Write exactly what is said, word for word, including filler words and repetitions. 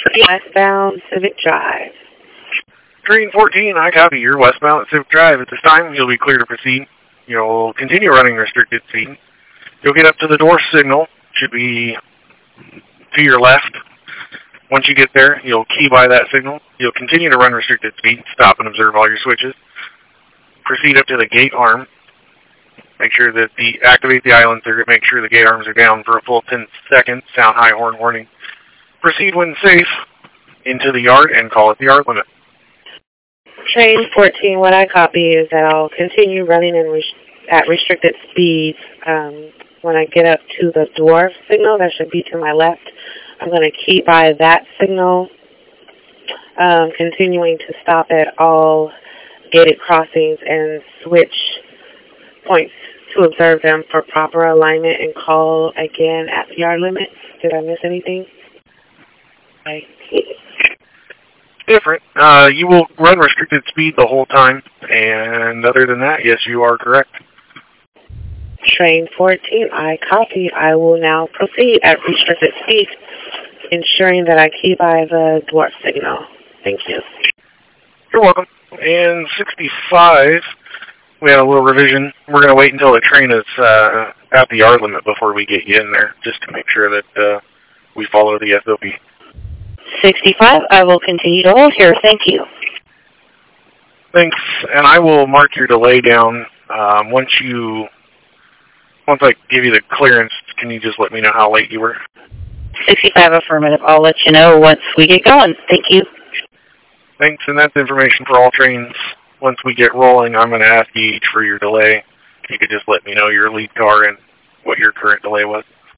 Westbound Civic Drive. Train fourteen, I copy. You're westbound at Civic Drive. At this time, you'll be clear to proceed. You'll continue running restricted speed. You'll get up to the door signal. Should be to your left. Once you get there, you'll key by that signal. You'll continue to run restricted speed. Stop and observe all your switches. Proceed up to the gate arm. Make sure that the activate the island circuit. Make sure the gate arms are down for a full ten seconds. Sound high horn warning. Proceed when safe into the yard and call it the yard limit. Train fourteen, what I copy is that I'll continue running in res at restricted speeds. Um, when I get up to the dwarf signal, that should be to my left, I'm going to keep by that signal, um, continuing to stop at all gated crossings and switch points to observe them for proper alignment and call again at the yard limit. Did I miss anything? Right. Different. Uh, you will run restricted speed the whole time, and other than that, yes, you are correct. Train fourteen, I copy. I will now proceed at restricted speed, ensuring that I keep by the dwarf signal. Thank you. You're welcome. And sixty-five, we had a little revision. We're going to wait until the train is uh, at the yard limit before we get you in there, just to make sure that uh, we follow the S O P. sixty-five, I will continue to hold here. Thank you. Thanks, and I will mark your delay down. Um, once you, once I give you the clearance, can you just let me know how late you were? sixty-five, affirmative. I'll let you know once we get going. Thank you. Thanks, and that's information for all trains. Once we get rolling, I'm going to ask you each for your delay. You could just let me know your lead car and what your current delay was.